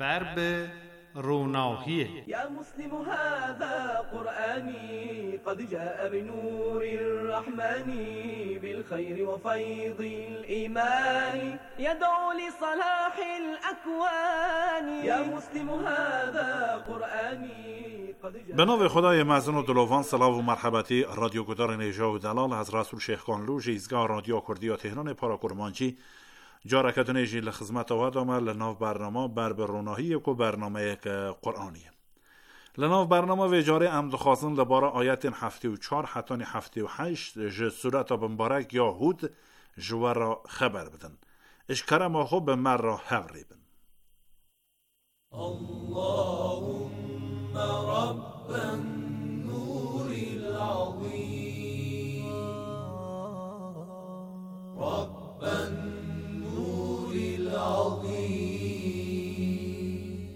برب روناهیه. یا مسلم هذا قرآنی قد جاء بنور الرحمن بالخير وفيض الإيمان يدعو لصلاح الأكوان یا مسلم هذا قرآنی قد جاء. به نام خدای مزن و دلوان، سلام و مرحبتی رادیو گدار نژاد و دلال از رسول شیخ کانلو جیزگاه رادیو کردی تهران پارا کرمانچی جارکت نجی لخدمت آدم لناف برنامه بر بروناهی کو برنامه قرآنی لناف برنامه و جاره عمد خواستن لبارا آیت هفته و چار حتی هفته و هشت ج صورت مبارک یا هود جوار را خبر بدن اشکره ما خوب به مر را حوری بن. اللهم رب النور العظیم رب النور العظیم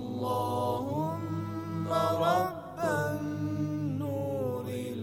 اللهم رب النور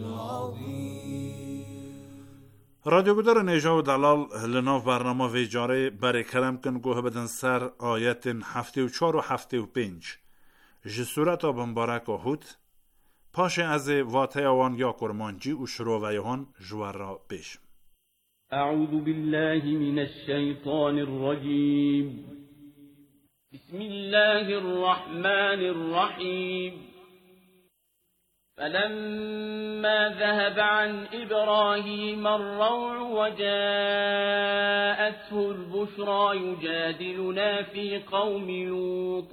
العظیم. رادیو گدار نژاد و دلال لناف برنامه و جاره برای کرم کن گوه بدن سر آیت هفته و چار و هفته و پنج ج صورت مبارک هود پاش از واته آوان یا کرمانجی و شروع ویهان جوار را بیش. اعوذ بالله من الشیطان الرجیم بسم الله الرحمن الرحیم فلما ذهب عن إبراهيم الروع وجاءته البشرى يجادلنا في قوم لوط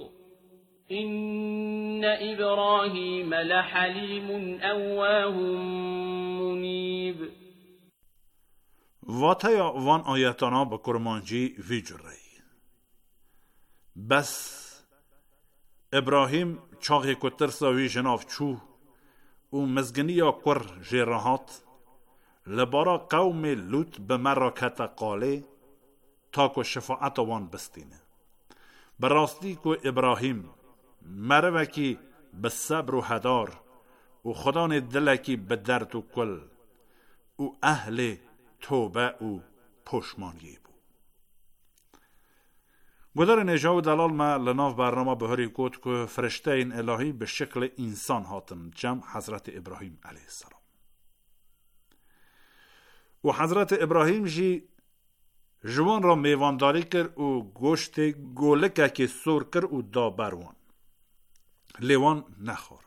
إن إبراهيم لحليم أواه منيب. واته وان آیتانا با کرمانجی ویجره بس ابراهیم چاقی کتر ساوی جناف چو و مزگنی یا کر جیرهات لبارا قوم لوط به مراکت قاله تا که شفاعت وان بستینه براستی که ابراهیم مروکی به صبر و هدار و خدان دلکی به درد و کل و اهل توبه و پشمانگی بود. گدار نژاد و دلال ما لناف برنامه بهاری گفت که فرشته این الهی به شکل انسان هاتن جمع حضرت ابراهیم علیه السلام و حضرت ابراهیم جی جوان را میوانداری کرد و گوشت گولکه که سور کرد و دا بروان لیوان نخورن.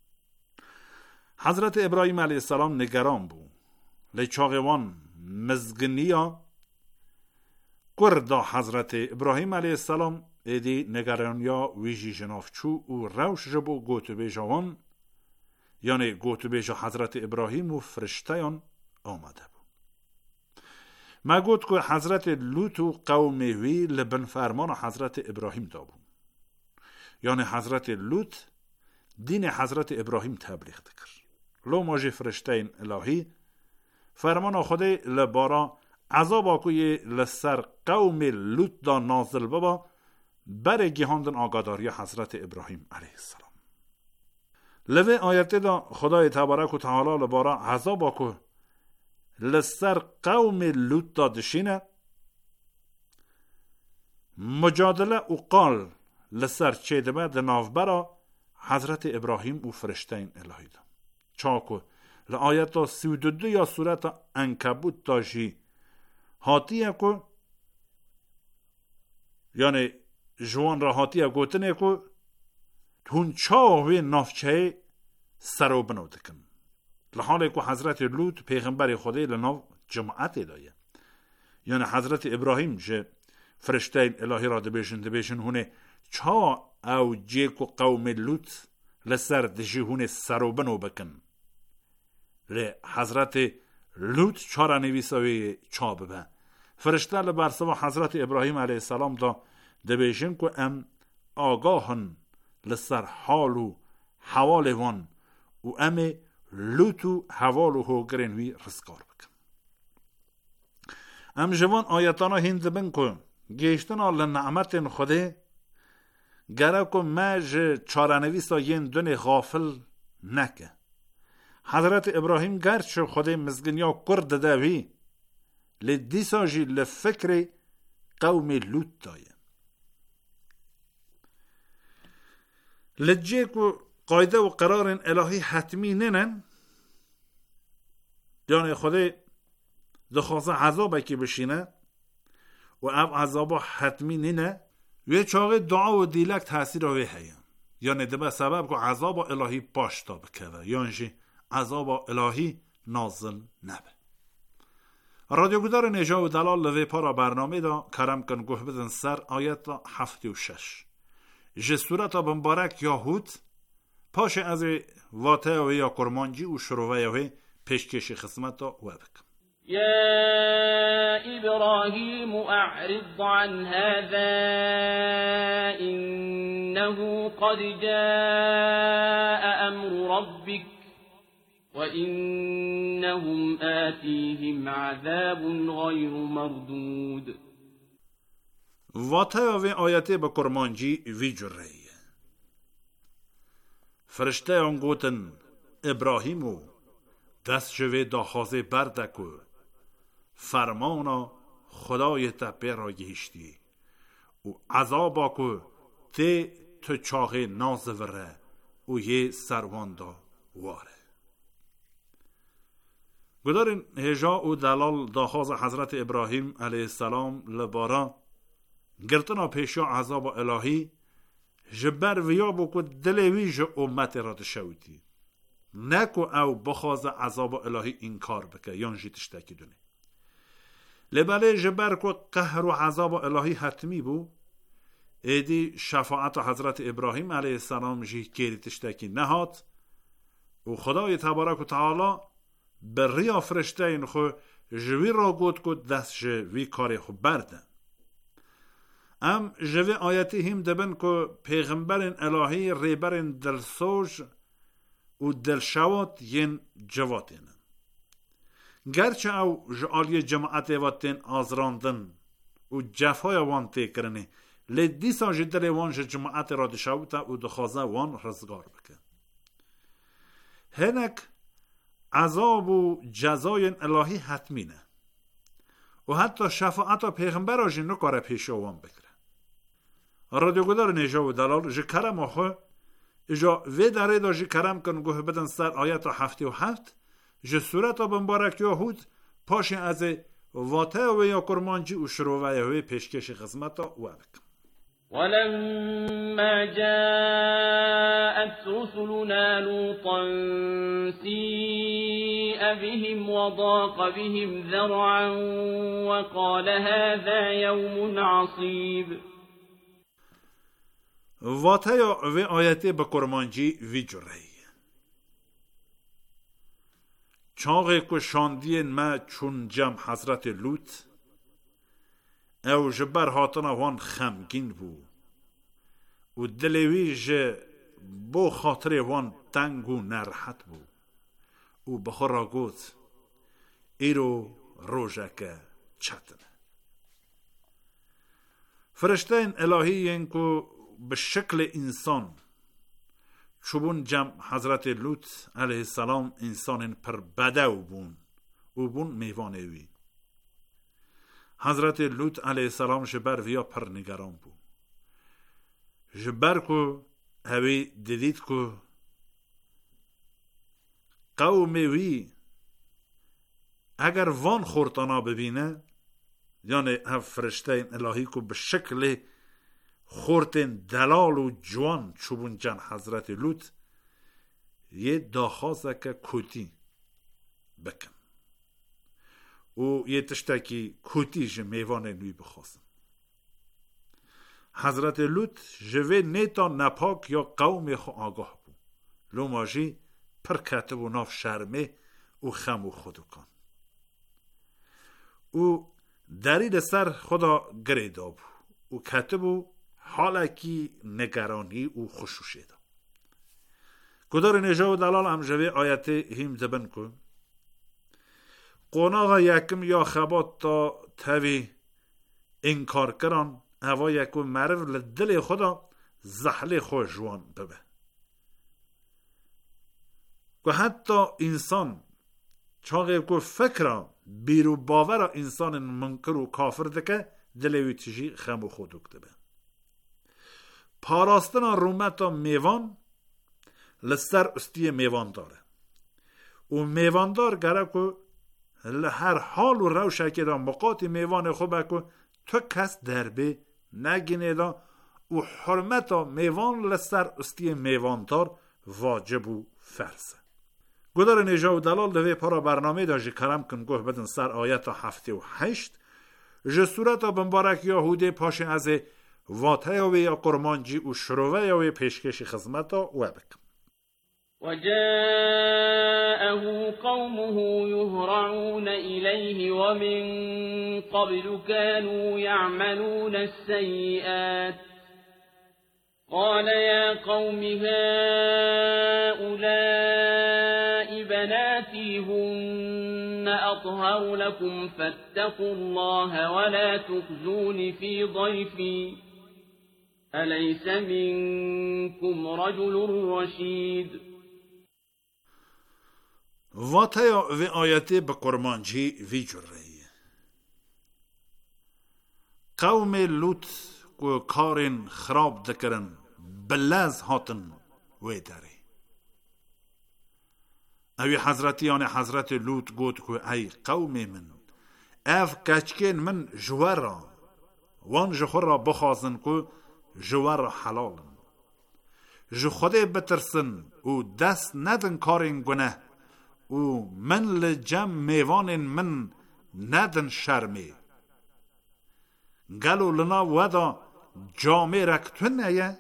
حضرت ابراهیم علیه السلام نگران بود لیچاقوان مزگنیا کردا حضرت ابراهیم علیه السلام ایدی نگرانیا ویجی جنافچو و روش جبو گوتو بیجوان یعنی گوتو بیجا حضرت ابراهیم و فرشتیان آمده بود. ما گوت که حضرت لوط و قومی وی لبن فرمان حضرت ابراهیم دا بود یعنی حضرت لوط دین حضرت ابراهیم تبلیغ دکر لو ماجی فرشتین الهی فرمان خودی لبارا عذاب آکوی لسر قوم لوط دا نازل بابا بر گیهاندن آگاداری حضرت ابراهیم علیه السلام. لوه آیت دا خدای تبارک و تعالی لبارا عذاب آکو لسر قوم لوط دا دشینه مجادله و قال لسر چیدمه دا نافبرا حضرت ابراهیم و فرشتین الهی دا چاکو لآیت دا سی و دو یا صورت انکبوت دا جی هاتیه که یعنی جوان را هاتیه گوتنه که تون چاوه نافچه سرو بنو دکن لحاله که حضرت لوط پیغمبر خدای لناف جماعت دایه یعنی حضرت ابراهیم جه فرشتین الهی را دبیشن دبیشن هونه چا او جه که قوم لوط لسر دجی هونه سرو بنو بکن لی حضرت لوط چارا نویساوی چا ببه فرشته لبرسوا حضرت ابراهیم علیه السلام دا دبیشن که ام آگاهن لسر حال و حوال وان و ام لوط و حوال و هوگرنوی رسکار بکن. ام جوان آیتانا هند بن که گیشتنا لنعمت خوده گره که مج چارنویسا ین دون غافل نکه حضرت ابراهیم گرچ خود مزگنیا کرد داوی لدیسا جی لفکر قوم لوط دایه لجه که قاعده و قرار الهی حتمی ننن، یعنی خدا دخواسته عذابه که بشینه و او عذابه حتمی ننه، وی چاقه دعا و دیلک تاثیر وی هیم، یعنی دبه سبب که عذاب الهی پاشتا بکوه، یعنی عذاب الهی نازل نبه. رادیو گدار نجا و دلال لوی پارا برنامه دا کرم کن گوه بدن سر آیت هفتی و شش. جه صورت بمبارک یاهود پاش از واته و یا کرمانجی و شروعه و پیشکش خصمت دا و بکن. يا إبراهيم أعرض عن هذا إنه قد جاء أمر ربك وإنهم آتيهم عذاب غير مردود. واته و آیته به کرمانجی وی جره فرشته اون گوتن ابراهیمو دست جوه داخوازه بردکو فرمانا خدای تپه را گیشتی و عذابا کو تی تو چاقه نازوره و یه سرواندا واره. گدارین هجا و دلال داخواز حضرت ابراهیم علیه السلام لبارا گرتنا پیشا عذاب الهی جبر ویا بو که دلوی جه امت را تشویتی نکو او بخواز عذاب الهی انکار بکه یان جی تشتکی دونه لباله جبر که قهر و عذاب الهی حتمی بو ایدی شفاعت حضرت ابراهیم علیه السلام جی کری تشتکی نهات و خدای تبارک و تعالی به ریا فرشته این خو جوی را گود کد دست جوی کاری خو بردن. ام جوی آیتی هم دبن که پیغمبرین الهی ریبرین دلسوج و دلشوات ین جواتین. گرچه او جعالی جماعت واتین آزراندن و جفای وان تکرنه لیدی ساجی دل وان جماعت را دشوتا و دخوازه وان رزگار بکن. هنک عذاب و جزای الهی حتمینه و حتی شفاعت پیغمبر را جنو کاره پیش وان بکره. رادیو گدار نیجا و دلال جه کرم آخو اجا وی داره دا جه کرم کن گوه بدن سر آیت هفتی و هفت جه صورت بمبارک یهود پاش از واته و یا کرمانجی و شروعه و پیشکش خدمت و بکن. ولما جاءت رسلنا لوطا سيء بهم وضاق بهم ذرعا وقال هذا يوم عصيب. واته و آیته به کرمانجی وی جره چاقه که شاندین ما چون جمع حضرت لوط او جبر هاتنا وان خمگین بو و دلوی جه بو خاطر وان تنگ و نرحت بو و بخورا گوت ایرو روژک چتنه. فرشتین الهی این که به شکل انسان چوبون جمع حضرت لوط علیه السلام انسان پر بدو بون و بون میوانوی. حضرت لوط علیه السلام جبر ویا پر نگران بو جبر کو هوی دیدید کو قومی وی اگر وان خورتانا ببینه یعنی فرشتین الهی کو به شکل خورتین دلال و جوان چوبون جن حضرت لوط یه داخوازه که کتی بکن و یه تشتکی کتی جه میوان نوی بخواستم. حضرت لوط جوه نیتا نپاک یا قوم خو آگاه بو لوماجی پر کتب و ناف شرمه و خم و خودو کن و دلیل سر خدا گریدا بو و کتب و حالکی نگرانی و خشوشه دا. کدار نجا و دلال هم جوه آیت هم زبن کن قوناغا یکم یا خبات تا تاوی انکار کران هوا یکو مرو لدل خدا زحل خوش جوان ببه که حتی انسان چاقه که فکر بیرو باور انسان منکر و کافر دکه دلوی تجی خم و خودک دبه پاراستنا رومتا میوان لسر استی میوان داره و میواندار گره که لهر حال و روشه که دا مقاط میوان خوبه که تو کس دربه نگینه دا و حرمتا میوان لسر استی میواندار واجب و فرضه. گدار نجا و دلال دوی پارا برنامه دا جی کرم کن گوه بدن سر آیت هفته و هشت جه صورتا بمبارک یهوده پاشن از واته و یا قرمانجی و شروعه و پیشکش خدمتا و بکن. وجاءه قومه يهرعون إليه ومن قبل كانوا يعملون السيئات قال يا قوم هؤلاء بناتي هن أطهر لكم فاتقوا الله ولا تخزون في ضيفي أليس منكم رجل رشيد. واتایا و آیته به قرمانجی وی جرهی قوم لوط کو کارن خراب دکرن بلز هاتن وی داره اوی حضرتیان حضرت لوط گوت کو ای قوم من اف کچکن من جوارا وان جخور را بخوازن کو جوار حلالن جو خوده بترسن و دست ندن کارن گنه و من لجم میوان من ندن شرمی گلو لنا ودا جامع رکتون نیه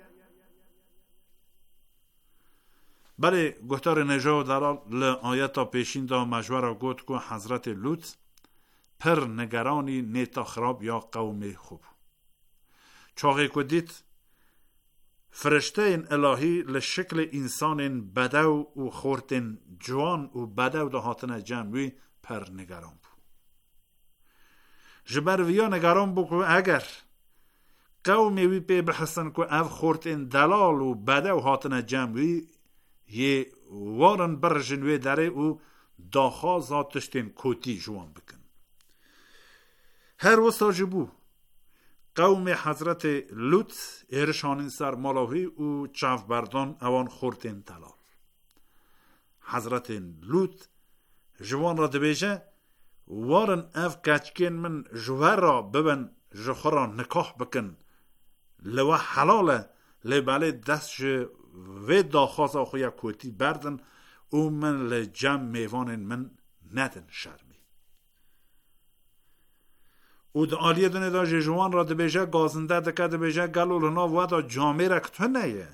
بله گفتار نجا و دلال لآیتا پیشین دا مجوره گوت که حضرت لوط پر نگرانی نیتا خراب یا قوم خوب چاقی که دید فرشته این الهی لشکل انسان بدو و خورتن جوان و بدو ده هاتن جمعی پر نگران بو جبر ویا نگران بو که اگر قومی وی پی بحسن که او خورتن دلال و بدو هاتن جمعی یه وارن بر جنوی داره و داخا زاتشتن کوتی جوان بکن هر وستا جبو قوم حضرت لوط ارشانین سر مالاوی و چاف بردان اوان خورتین تلال حضرت لوط جوان را دبیجه وارن اف کچکین من جوار را ببن جخورا نکاح بکن لوا حلاله لباله دست و داخواز آخویا کوتی بردن او من لجم میوان من ندن شرمی او دا آلیه دونه دا جوان را ده بیجه گازنده دکه ده بیجه گلو لنا و دا جامعه رکتو نیه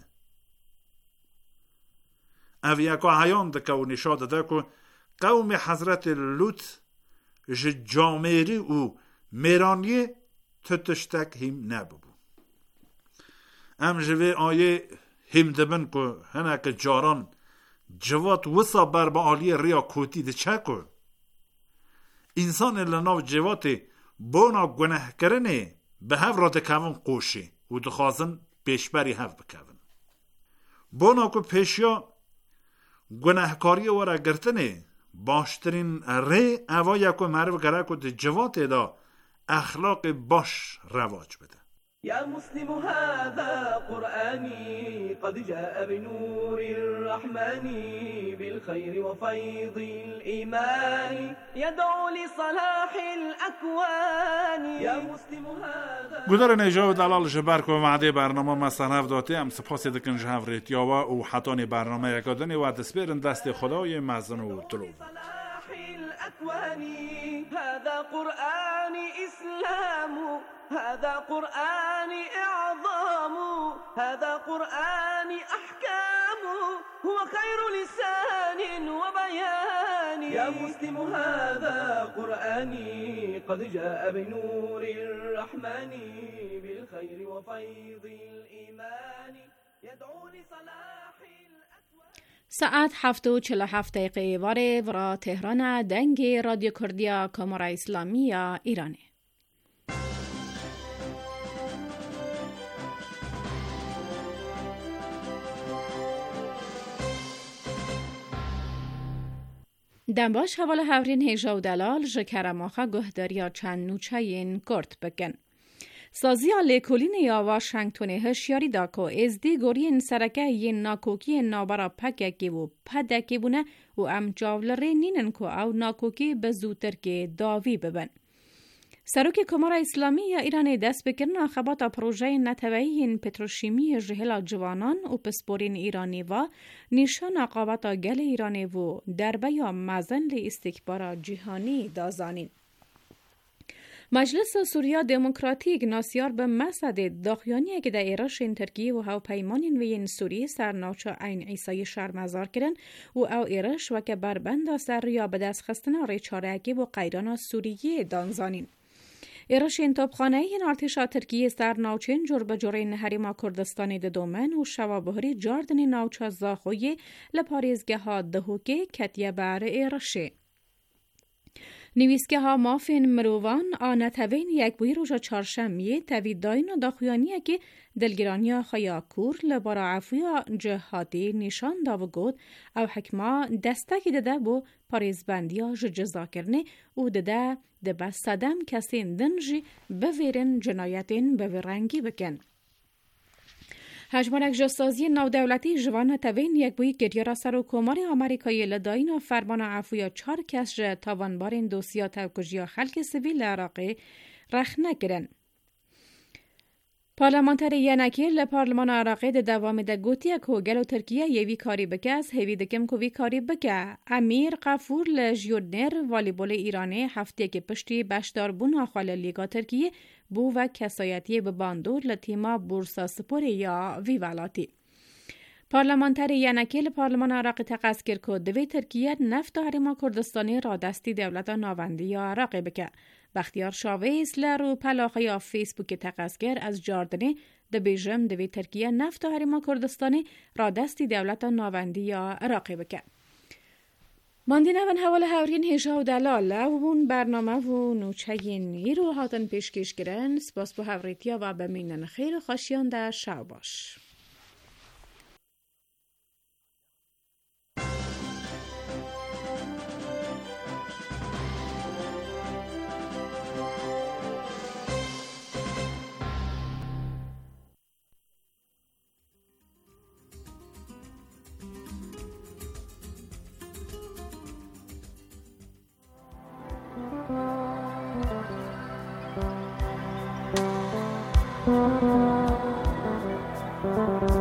او یکا حیان دکه و نشاده ده که قوم حضرت لوط جه جامعه او میرانیه تتشتک هم نببو ام جوه آیه هم دبن که هنک جاران جوات وصا بر با آلیه ریا کوتی ده چه که انسان لنا جواته بونا گناه کرنه به هف را دکوون قوشه و دخوازن پیشبری هف بکوون بونا که پیشیا گناهکاری ورا گرتنه باشترین ره اوای که معرف گره که ده جواته دا اخلاق باش رواج بده. يا مسلم هذا قرآني قد جاء بنور الرحمن بالخير وفيض الإيمان يدعو لصلاح الأكوان يا مسلم هذا گذار نجا و دلال جبر که وعده برنامه مصنف داته هم سپاس دکن جهو ریتیاوه و حتان برنامه یکادنی و دسپیرن دست خدای مزن و طلوب هذا قرآن إسلام هذا قرآن إعظام هذا قرآن أحكام هو خير لسان وبيان يا مسلم هذا قرآني قد جاء بنور الرحمن بالخير وفيض الإيمان يدعو لصلاح ساعت هفت و چل هفت دقیقه واره ورا تهران دنگ رادیو کردیا کامرا اسلامی ایرانه. دنباش حواله هورین هیجا و دلال جکرم آخا گهداریا چند نوچاین کرد بگن. سازیا لیکولین یا واشنگتون هشیاری دا که از دی گورین سرکه یه ناکوکی نابرا پککی و پدکی بونه و ام جاولره نینن که او ناکوکی به زودتر که داوی ببن. سروک کمار اسلامی یا ایران دست بکرن خبات پروژه نتوهی پتروشیمی جهلا جوانان و پسپورین ایرانی و نشان اقابت گل ایرانی و دربه یا مزن لی استکبار جهانی دازانین. مجلس سوریا دموکراتیک ناسیار به مسد داخیانی که در ایران ترکیه و هاو پیمانین و این سوری سرناوچه این عیسای شرمزار کرن و او ایرش و که بربند سر یا به دست خستنا ریچارکی و قیران سوریه دانزانین. ایران توپخانه این ارتشا ترکیه سر ناوچین جور به جورین حریما کردستانی د دومن و شوابهری جاردن ناوچه زاخوی لپاریزگه ها دهوکه کتیه بر ایرشه. نویسکه ها مافین مروان آنتوین یک بوی روژا چارشمیه توید داین و داخویانیه که دلگرانیا خیا کور لبارا عفویا جهاتی نشان داو گود او حکما دستکی داده بو پاریزبندیا جزا کرنه او داده دبا صدم کسین دنجی بویرن جنایتین بویرنگی بکن. هجمانک جاسازی نودولتی جوان توین یک بوی گریارا سر و کمار آمریکایی لداین و فرمان عفویا چار کس جه تاوانبارین دوسیا توکجیا خلق سویل عراقی رخ نگرن. پارلمانتر ینکی لپارلمان عراقی ده دوام ده گوتیه که گلو ترکیه یوی کاری بکه از هیوی دکم که وی کاری بکه. امیر قفور لجیورنر والیبول ایرانی هفته که پشتی بشدار بون آخوال لیگا ترکیه بو و کسایتی به باندور لتیما بورسا سپور یا ویوالاتی. پارلمانتر ینکی لپارلمان عراقی تقاس کرد که دوی ترکیه نفت و حریما کردستانی را دستی دولت ناوندی یا عراقی بکه. بختیار شاویس لرو پلاخه یا فیسبوک تقاسگر از جاردنی ده بیجم دوی ترکیه نفت و حریما کردستانی را دستی دولت ناوندی یا عراقی بکه. ماندین اون حوال هورین هجا و دلال و بون برنامه و نوچهین ایرو هاتن پیشکش گرن سپاس بو هوریتیا و بمینن خیر خوشیان ده شو باش. Thank you.